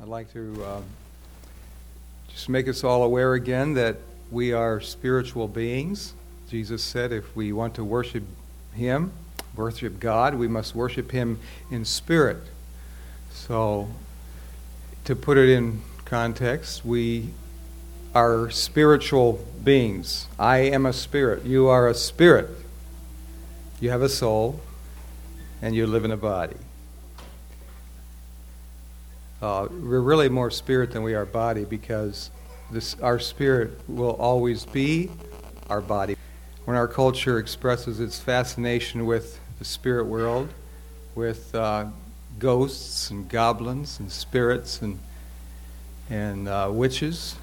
I'd like to just make us all aware again that we are spiritual beings. Jesus said if we want to worship Him, worship God, we must worship Him in spirit. So, to put it in context, we are spiritual beings. I am a spirit. You are a spirit. You have a soul, and you live in a body. We're really more spirit than we are body because our spirit will always be our body. When our culture expresses its fascination with the spirit world, with ghosts and goblins and spirits and witches,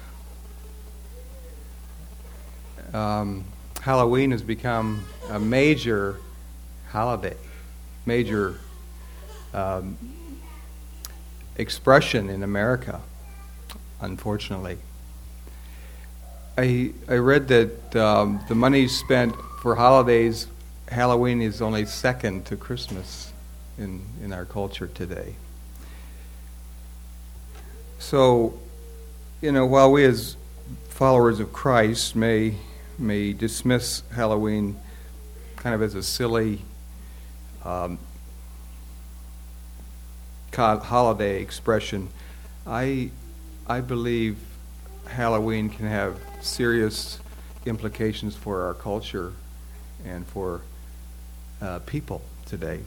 Halloween has become a major holiday, major expression in America, unfortunately. I read that the money spent for holidays, Halloween is only second to Christmas in our culture today. So, while we as followers of Christ may dismiss Halloween kind of as a silly holiday expression, I believe Halloween can have serious implications for our culture and for people today.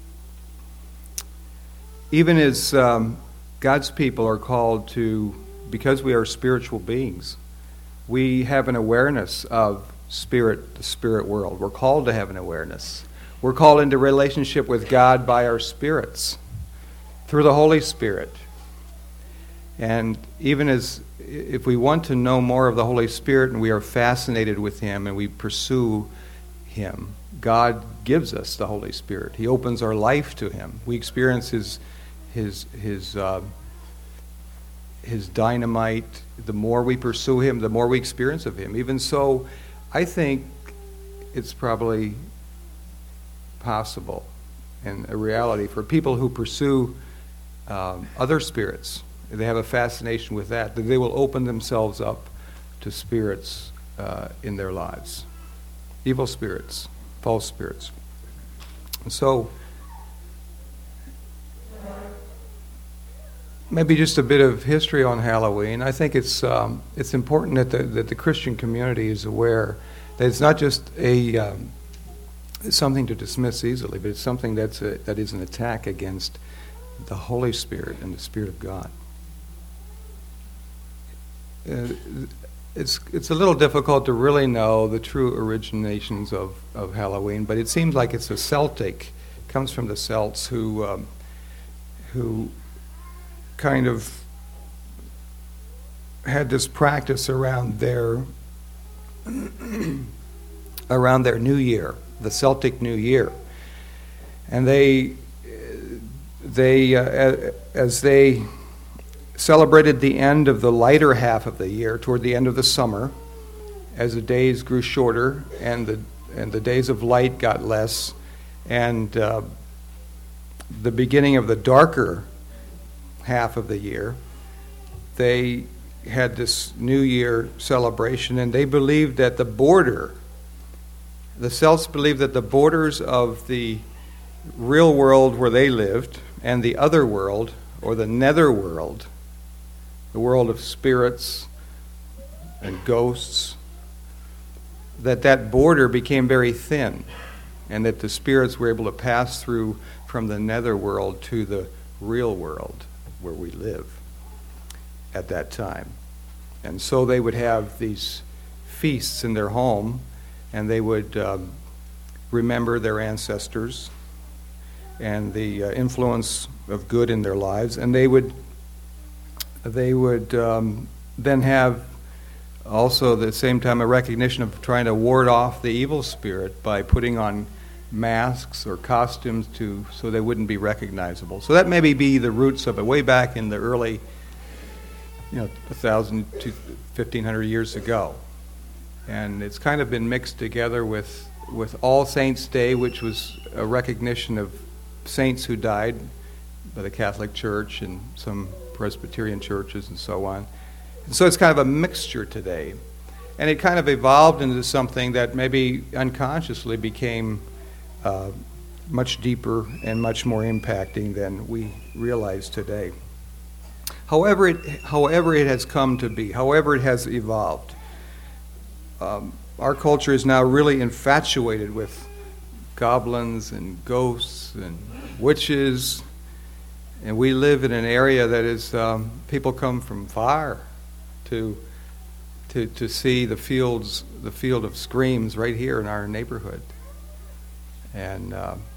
Even as God's people are called to, because we are spiritual beings, we have an awareness of the spirit world. We're called to have an awareness. We're called into relationship with God by our spirits, through the Holy Spirit. And even if we want to know more of the Holy Spirit and we are fascinated with Him and we pursue Him, God gives us the Holy Spirit. He opens our life to Him. We experience His dynamite. The more we pursue Him, the more we experience of Him. Even so, I think it's probably possible and a reality for people who pursue other spirits. They have a fascination with that they will open themselves up to spirits in their lives. Evil spirits, false spirits. So, maybe just a bit of history on Halloween. I think it's important that the Christian community is aware that it's not just something to dismiss easily, but it's something that is an attack against the Holy Spirit and the Spirit of God. It's a little difficult to really know the true originations of Halloween, but it seems like it's it comes from the Celts who kind of had this practice around their New Year, the Celtic New Year, and they as they celebrated the end of the lighter half of the year, toward the end of the summer, as the days grew shorter and the days of light got less, and the beginning of the darker half of the year, they had this New Year celebration, and they believed that the Celts believed that the borders of the real world where they lived and the other world, or the nether world, the world of spirits and ghosts, that border became very thin, and that the spirits were able to pass through from the nether world to the real world where we live at that time. And so they would have these feasts in their home, and they would remember their ancestors and the influence of good in their lives, and they would then have also at the same time a recognition of trying to ward off the evil spirit by putting on masks or costumes so they wouldn't be recognizable. So that maybe be the roots of it, way back in the early 1,000 to 1,500 years ago. And it's kind of been mixed together with All Saints' Day, which was a recognition of saints who died by the Catholic Church and some Presbyterian churches and so on. And so it's kind of a mixture today. And it kind of evolved into something that maybe unconsciously became much deeper and much more impacting than we realize today. However it has come to be, however it has evolved, our culture is now really infatuated with goblins and ghosts and witches, and we live in an area that is people come from far to see the field of screams right here in our neighborhood, and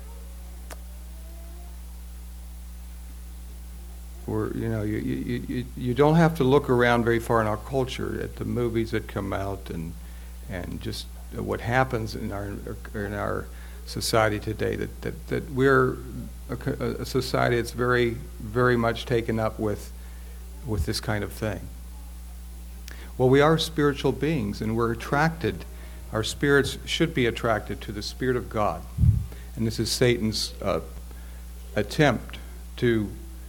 you don't have to look around very far in our culture at the movies that come out and just what happens in our society today, that we're a society that's very, very much taken up with this kind of thing. Well, we are spiritual beings, and we're attracted. Our spirits should be attracted to the Spirit of God. And this is Satan's attempt to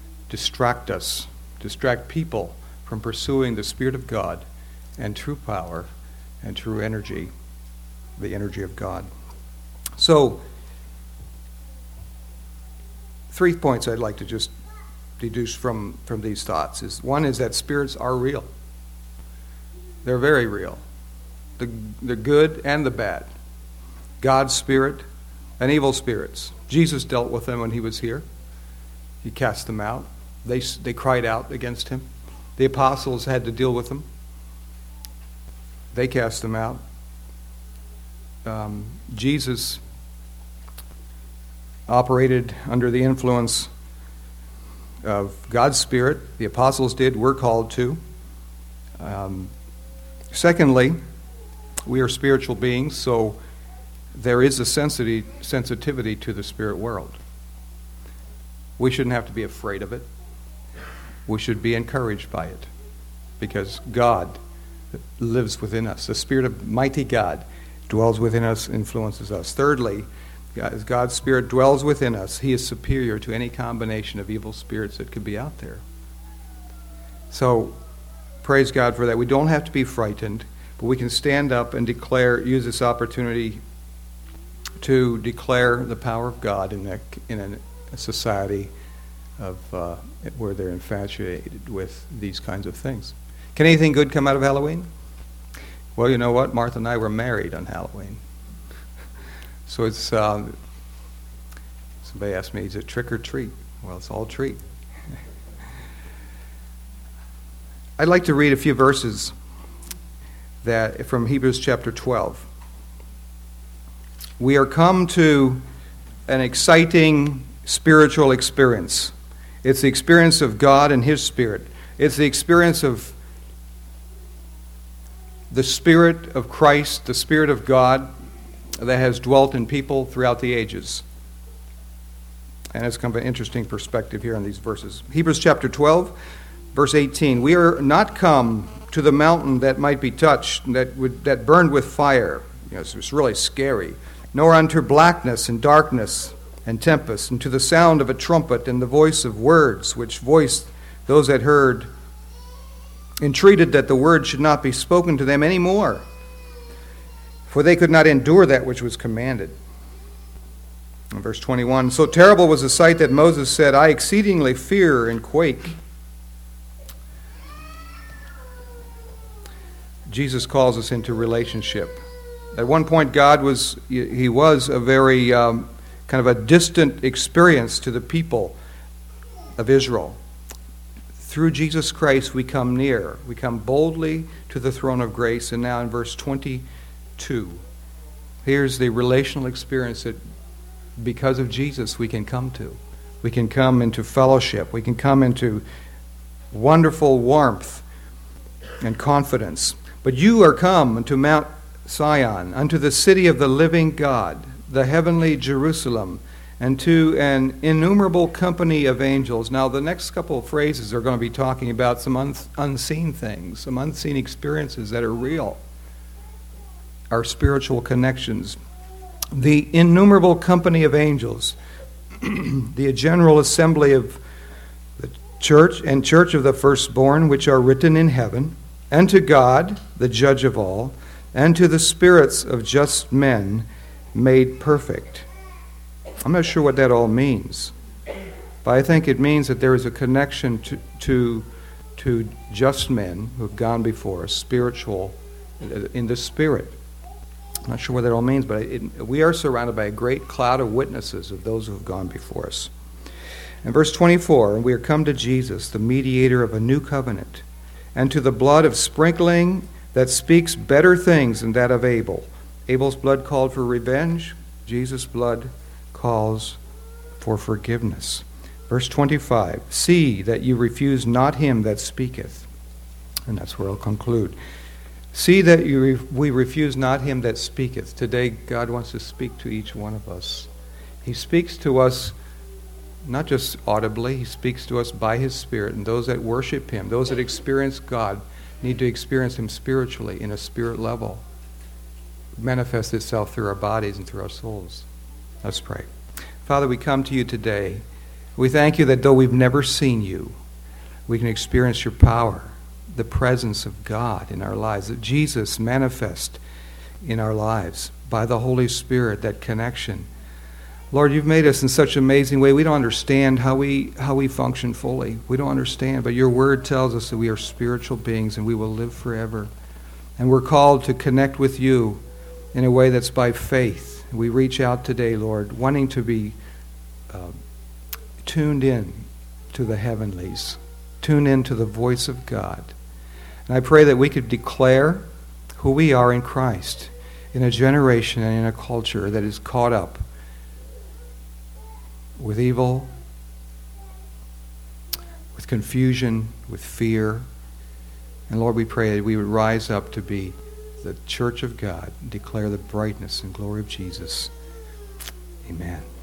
distract people from pursuing the Spirit of God and true power and true energy, the energy of God. So, 3 points I'd like to just deduce from these thoughts is, one is that spirits are real. They're very real. The good and the bad. God's spirit and evil spirits. Jesus dealt with them when he was here. He cast them out. They cried out against him. The apostles had to deal with them. They cast them out. Jesus operated under the influence of God's Spirit. The apostles did. We're called to. Secondly, we are spiritual beings, so there is a sensitivity to the spirit world. We shouldn't have to be afraid of it. We should be encouraged by it, because God lives within us. The Spirit of mighty God dwells within us, influences us. Thirdly, as God's Spirit dwells within us, he is superior to any combination of evil spirits that could be out there. So, praise God for that. We don't have to be frightened, but we can stand up and use this opportunity to declare the power of God in a society of where they're infatuated with these kinds of things. Can anything good come out of Halloween? Well, you know what? Martha and I were married on Halloween. So it's, somebody asked me, is it trick or treat? Well, it's all treat. I'd like to read a few verses from Hebrews chapter 12. We are come to an exciting spiritual experience. It's the experience of God and his Spirit. It's the experience of the Spirit of Christ, the Spirit of God that has dwelt in people throughout the ages. And it's kind of an interesting perspective here on these verses. Hebrews chapter 12, verse 18. We are not come to the mountain that might be touched, that burned with fire. So it's really scary. Nor unto blackness and darkness and tempest, and to the sound of a trumpet and the voice of words, which voiced those that heard, entreated that the word should not be spoken to them any more, for they could not endure that which was commanded. In verse 21, so terrible was the sight that Moses said, I exceedingly fear and quake. Jesus calls us into relationship. At one point, God was a very kind of a distant experience to the people of Israel. Through Jesus Christ, we come near. We come boldly to the throne of grace. And now in verse 22, here's the relational experience that because of Jesus we can come to. We can come into fellowship. We can come into wonderful warmth and confidence. But you are come unto Mount Sion, unto the city of the living God, the heavenly Jerusalem, and to an innumerable company of angels. Now, the next couple of phrases are going to be talking about some unseen things, some unseen experiences that are real, our spiritual connections. The innumerable company of angels, the general assembly of the church of the firstborn which are written in heaven, and to God, the judge of all, and to the spirits of just men made perfect. I'm not sure what that all means, but I think it means that there is a connection to just men who have gone before us, spiritual, in the spirit. I'm not sure what that all means, but we are surrounded by a great cloud of witnesses of those who have gone before us. In verse 24, we are come to Jesus, the mediator of a new covenant, and to the blood of sprinkling that speaks better things than that of Abel. Abel's blood called for revenge. Jesus' blood calls for forgiveness. Verse 25, see that you refuse not him that speaketh. And that's where I'll conclude. See that we refuse not him that speaketh. Today, God wants to speak to each one of us. He speaks to us not just audibly, he speaks to us by his Spirit. And those that worship him, those that experience God, need to experience him spiritually, in a spirit level. It manifests itself through our bodies and through our souls. Let's pray. Father, we come to you today. We thank you that though we've never seen you, we can experience your power, the presence of God in our lives, that Jesus manifest in our lives by the Holy Spirit, that connection. Lord, you've made us in such an amazing way. We don't understand how we function fully. We don't understand, but your word tells us that we are spiritual beings and we will live forever. And we're called to connect with you in a way that's by faith. We reach out today, Lord, wanting to be tuned in to the heavenlies, tuned in to the voice of God. And I pray that we could declare who we are in Christ in a generation and in a culture that is caught up with evil, with confusion, with fear. And Lord, we pray that we would rise up to be the church of God and declare the brightness and glory of Jesus. Amen.